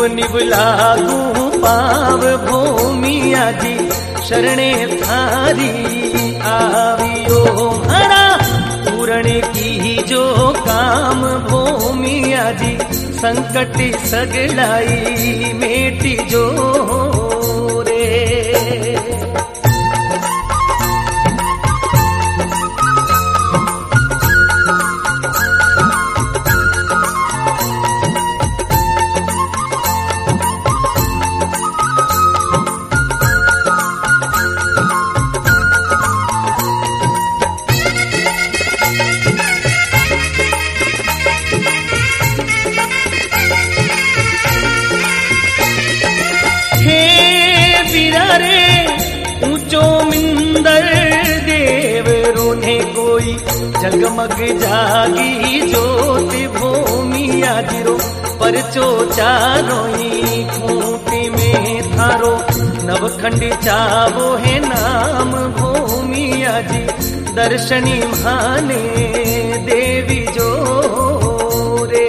निव लागू पाव भूमिया जी शरणे थारी आवियो हरा पूरण की जो काम भूमिया जी संकट सगड़ाई मेटी जो रे। जगमग जागी ज्योति भूमिया जिरो परचो चारोई खूंटी में थारो नवखंड चावो है नाम भूमिया जी दर्शनी माने देवी जो रे।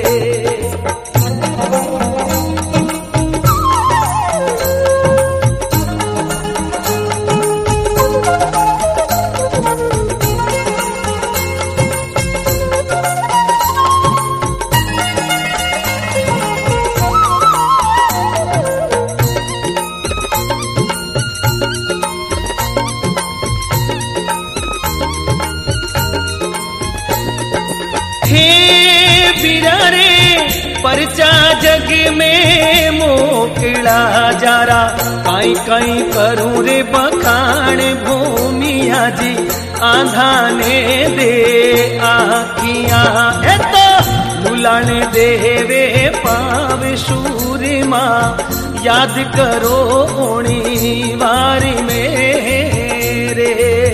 परचा जग में मोकला जारा काई काई करूं रे बखान भूमिया जी आंधाने दे आखियां है तो लुलान देवे पाव शूरमा याद करो ओणी वारी मेरे।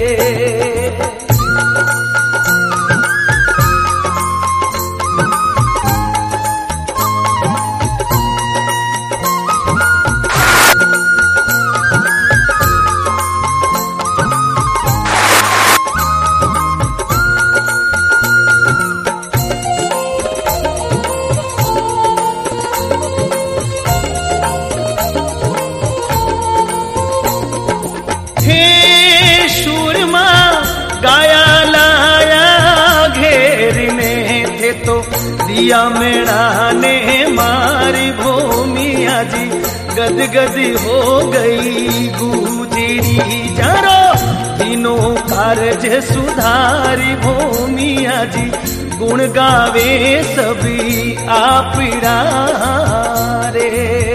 दिया मेरा ने मारी भूमिया जी गदगद हो गई गुजरी जारो दिनों कार्य सुधारी भूमिया जी गुण गावे सभी आप रे।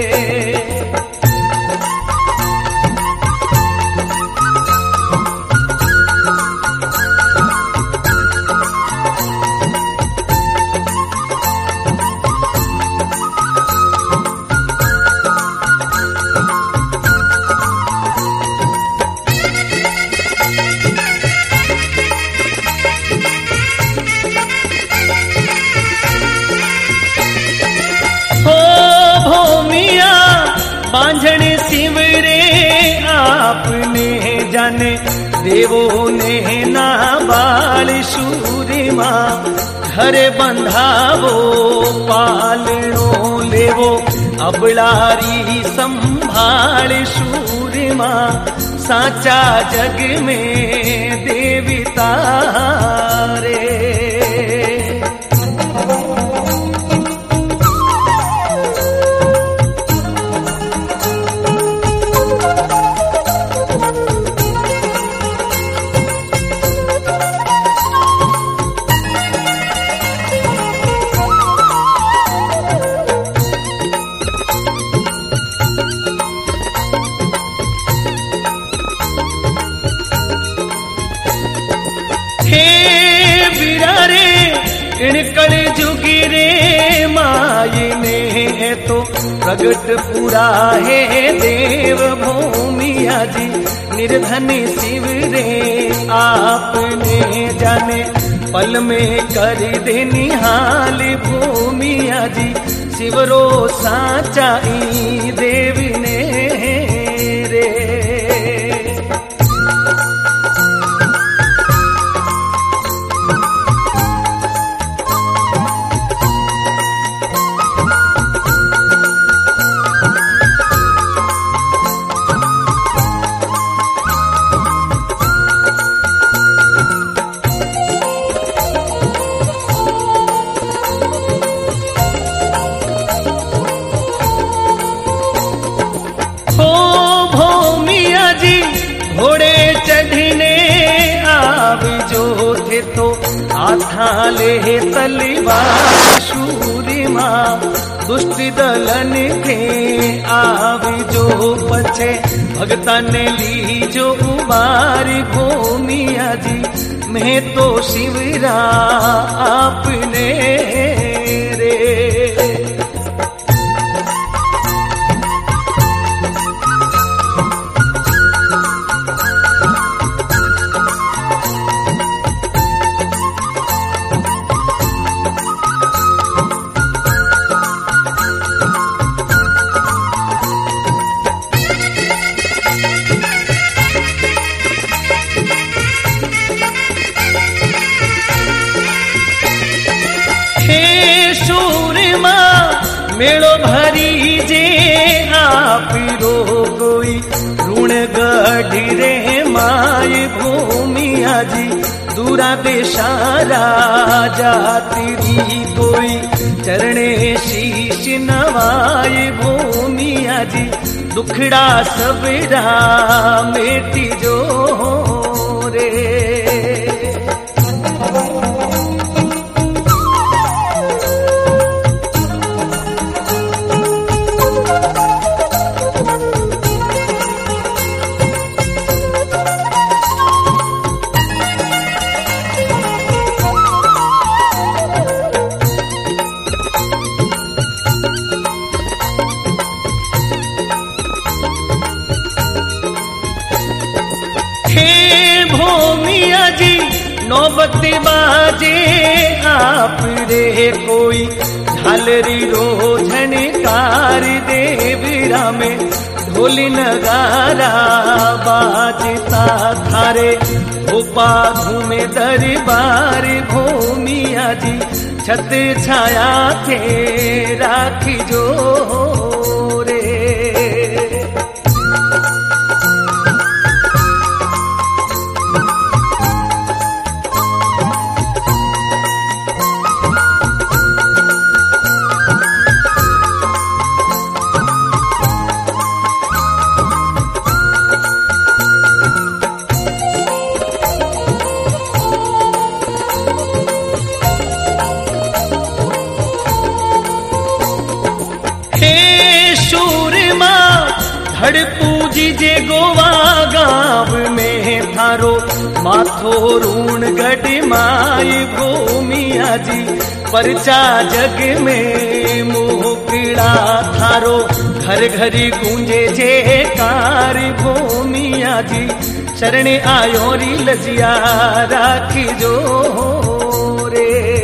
बांझण सिमरे आपने जाने देवो ने ना बाल शूरिमा घर बंधावो पालनो लेवो अबलारी संभाल शूरिमा साचा जग में देवी तारे। कल जुगी रे मायने तो प्रगट पूरा है देव भूमिया जी निर्धन शिव रे आपने जाने पल में कर दे निहाल भूमिया जी शिवरो साचाई देवी ने रे। हो भूमिया जी घोड़े चढ़ने आवजो थे तो आथा ले तलवार शूरिमा दुष्ट दलन थे आवजो पछे भगता ने लीजो उबारी भूमिया जी मैं तो शिवरा आपने रे। मेड़ो भरी जे आप रो कोई ऋण गढ़ी रे माय भूमिया जी दूरा देशारा जाती कोई चरणे शीश नवाय भूमिया जी दुखड़ा सबरा मेटी जो रे। भूमिया जी नौबत बाजे आप रे कोई झालरी रोझन कार देवरा में ढोली नगारा बाजता थारे भोपा घूमे दरबार भूमिया जी छत छाया थे राखी जो रे। धड़ पूजी जे गोवा गाँव में थारो माथो ऋण गढ़ माय भूमिया जी परचा जग में मुकड़ा थारो घर घरी गूंजे जे कार भूमिया जी शरण आयो री लजिया राखी जो रे।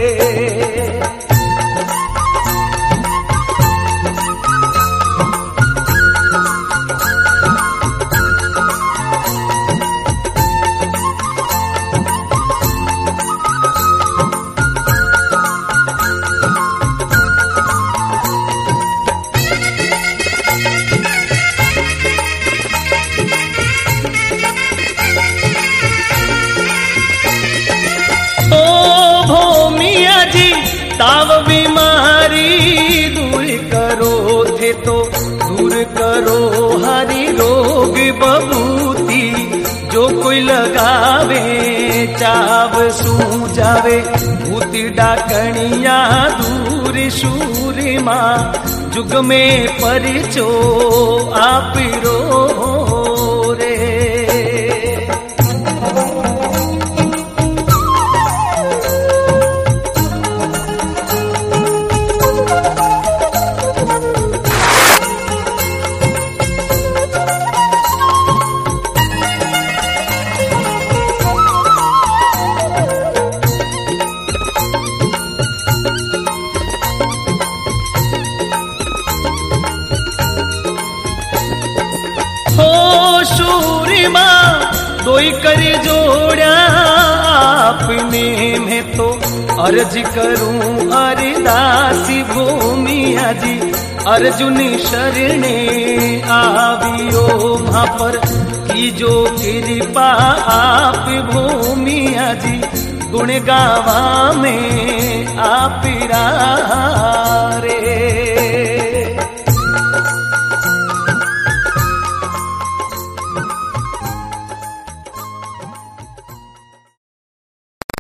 ताव बीमारी दूर करो थे तो दूर करो हरि रोग बबूती जो कोई लगावे चाव सू जावे भूति डाकणिया दूर शूरिमा जुग में परिचो आप रो रे। शूरिमा दोई कर जोड़ा आपने में तो अर्ज करूं अरदासी भूमिया जी अर्जुन शरणे आवियो वहाँ पर की जो कृपा आप भूमिया जी गुण गावा में आप रे।